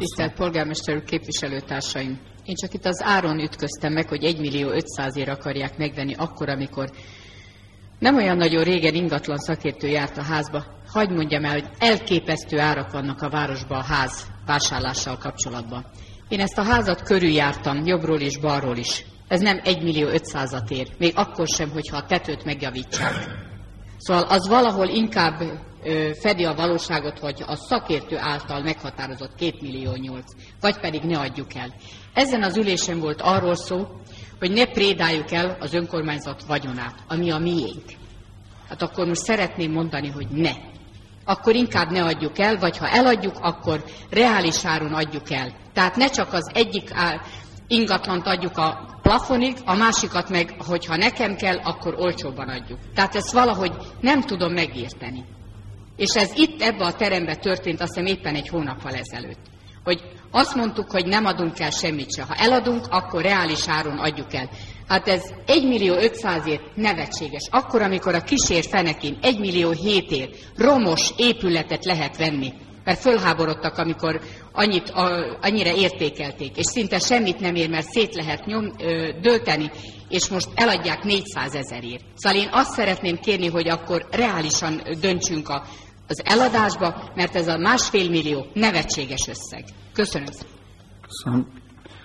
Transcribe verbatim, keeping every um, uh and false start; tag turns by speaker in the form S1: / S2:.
S1: Tisztelt polgármester úr, képviselőtársaim! Én csak itt az áron ütköztem meg, hogy egymillió ötszázért akarják megvenni akkor, amikor nem olyan nagyon régen ingatlan szakértő járt a házba. Hadd mondjam el, hogy elképesztő árak vannak a városban a ház vásárlással kapcsolatban. Én ezt a házat körüljártam, jobbról és balról is. Ez nem egymillió ötszázat ér, még akkor sem, hogyha a tetőt megjavítsák. Szóval az valahol inkább ö, fedi a valóságot, hogy a szakértő által meghatározott kétmillió nyolc, vagy pedig ne adjuk el. Ezen az ülésen volt arról szó, hogy ne prédáljuk el az önkormányzat vagyonát, ami a miénk. Hát akkor most szeretném mondani, hogy ne. Akkor inkább ne adjuk el, vagy ha eladjuk, akkor reális áron adjuk el. Tehát ne csak az egyik ingatlant adjuk a plafonig, a másikat meg, hogyha nekem kell, akkor olcsóbban adjuk. Tehát ezt valahogy nem tudom megérteni. És ez itt ebbe a terembe történt, azt hiszem éppen egy hónappal ezelőtt. Hogy azt mondtuk, hogy nem adunk el semmit se. Ha eladunk, akkor reális áron adjuk el. Hát ez egymillió ötszázért nevetséges. Akkor, amikor a Kisér fenekén egymillió hétért romos épületet lehet venni, mert fölháborodtak, amikor annyit, a, annyira értékelték, és szinte semmit nem ér, mert szét lehet nyom, ö, dölteni, és most eladják négyszázezerért. Szóval én azt szeretném kérni, hogy akkor reálisan döntsünk a, az eladásba, mert ez a másfél millió nevetséges összeg. Köszönöm szépen.